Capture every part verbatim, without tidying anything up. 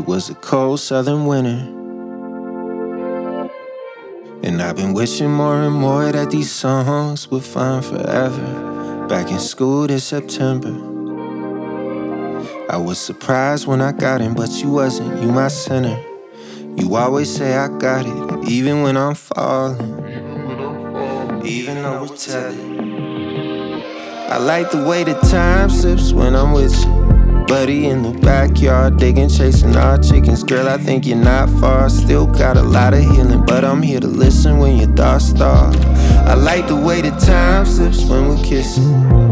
It was a cold southern winter, and I've been wishing more and more that these songs would find forever. Back in school this September, I was surprised when I got in, but you wasn't, you my center. You always say I got it, even when I'm falling, even though we're telling. I like the way the time slips when I'm with you. Buddy in the backyard, digging, chasing our chickens. Girl, I think you're not far. Still got a lot of healing, but I'm here to listen when your thoughts start. I like the way the time slips when we're kissing.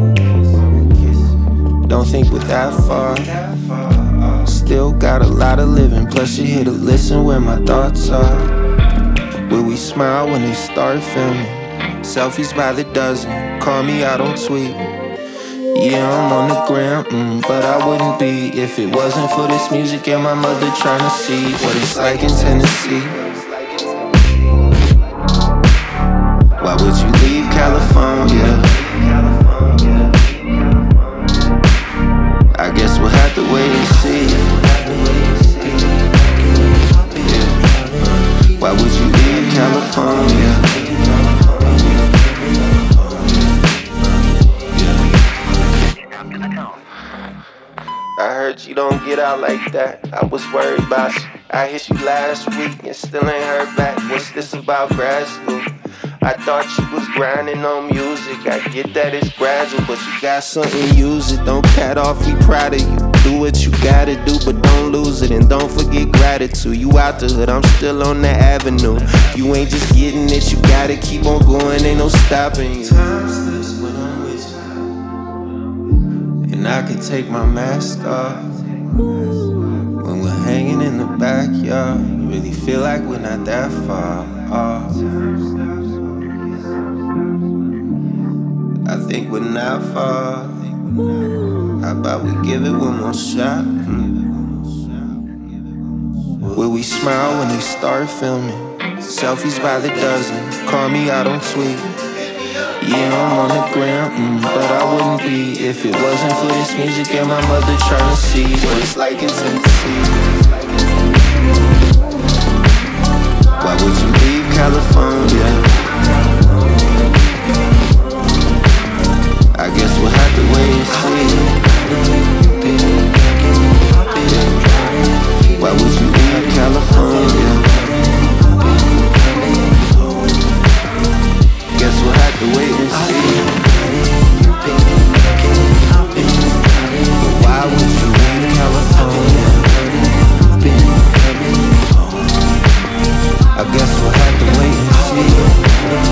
Don't think we're that far. Still got a lot of living, plus you're here to listen where my thoughts are. Will we smile when they start filming? Selfies by the dozen, call me out on tweet. Yeah, I'm on the gram, mm, but I wouldn't be if it wasn't for this music and my mother trying to see what it's like in Tennessee. Why would you leave California? I guess we'll have to wait and see. Yeah. Why would you leave California? I heard you don't get out like that. I was worried about you. I hit you last week and still ain't heard back. What's this about grad school? I thought you was grinding on music. I get that it's gradual, but you got something, use it. Don't cat off, we proud of you. Do what you gotta do, but don't lose it. And don't forget gratitude. You out the hood, I'm still on the avenue. You ain't just getting it, you gotta keep on going. Ain't no stopping you. Time slips when I'm with you, and I can take my mask off. When we're hanging in the backyard, really feel like we're not that far off. I think we're not far. How about we give it one more shot? Mm. Will we smile when they start filming? Selfies by the dozen, call me out on tweet. Yeah, I'm on the gram, mm, but I wouldn't be if it wasn't for this music and my mother trying to see what it's like in Tennessee. Why would you leave California? I guess we'll have to wait and see. Why would you leave California? Guess we'll have to wait and see. But why would you leave California? I guess we'll have to wait and see.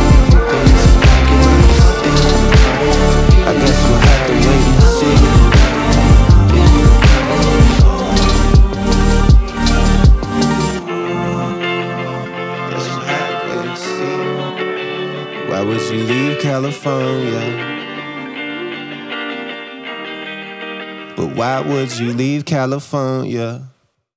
I guess we'll have to wait and see. Guess we'll have to wait and see. Why would you leave California? But why would you leave California?